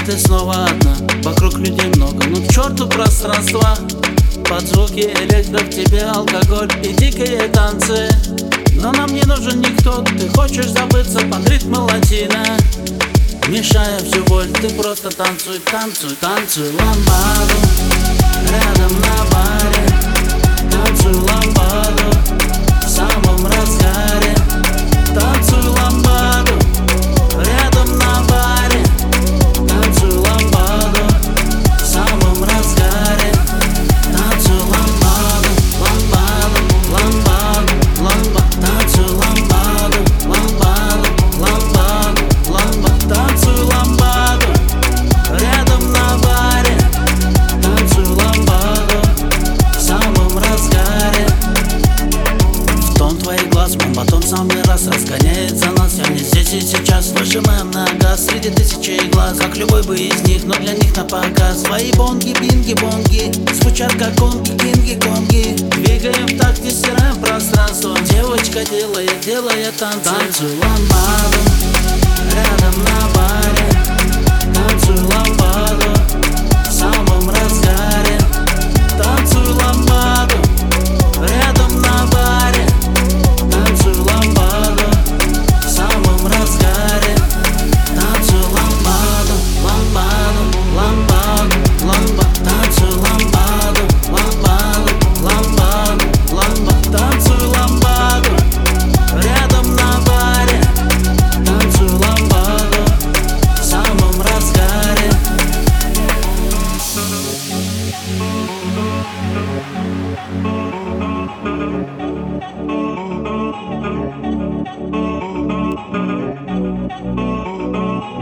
ты снова одна, вокруг людей много, ну к черту пространства. Под звуки электро в тебе алкоголь и дикие танцы. Но нам не нужен никто, ты хочешь забыться под ритмы латина. Мешая всю боль, ты просто танцуй, танцуй, танцуй ламбаду. Рядом на баре танцуй ламбаду. В самом разгаре танцуй ламбаду. Рядом на баре танцуй ламбаду. В самом разгаре танцуй ламбаду. Ламбаду, ламбаду, ламбаду. Танцуй ламбаду, ламбаду, ламбаду, ламбаду. Танцуй ламбаду. Рядом на баре танцуй ламбаду. В самом разгаре. В тон твоих глаз мой батон самый раз разгоняется нас. Я не здесь и сейчас, выжимаем на газ среди тысячи глаз, как любой бы из них, но для них на показ. Свои бонги, бинги, бонги звучат как конги, кинги, конги. Двигаем в такте, стираем пространство. Девочка делает танцы. Танцуй ламбаду. Рядом на баре танцуй ламбаду. В самом разгаре танцуй ламбаду. Рядом на баре танцуй ламбаду. В самом разгаре танцуй ламбаду. Ламбаду, ламбаду, ламбаду. Танцуй ламбаду. Ламбаду, ламбаду, ламбаду. Танцуй ламбаду. Рядом на баре танцуй ламбаду. В самом разгаре. Thank you.